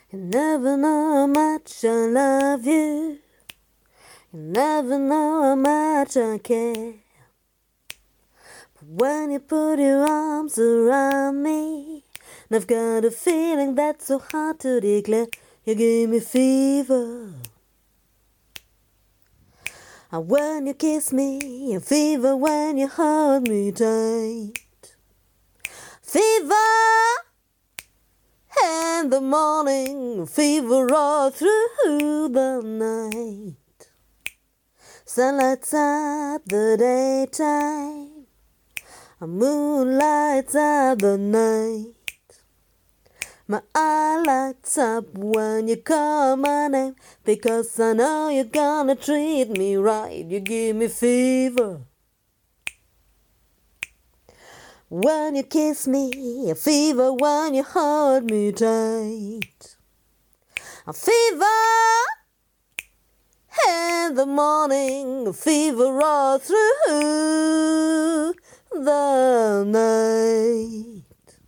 You never know how much I love you. You never know how much I care. But when you put your arms around me, and I've got a feeling that's so hard to declare, you give me fever. And when you kiss me, a fever when you hold me tight. Fever in the morning, fever all through the night. Sun lights up the daytime, a moon lights up the night. My eye lights up when you call my name, because I know you're gonna treat me right. You give me fever when you kiss me, a fever when you hold me tight. A fever in the morning, a fever all through the night.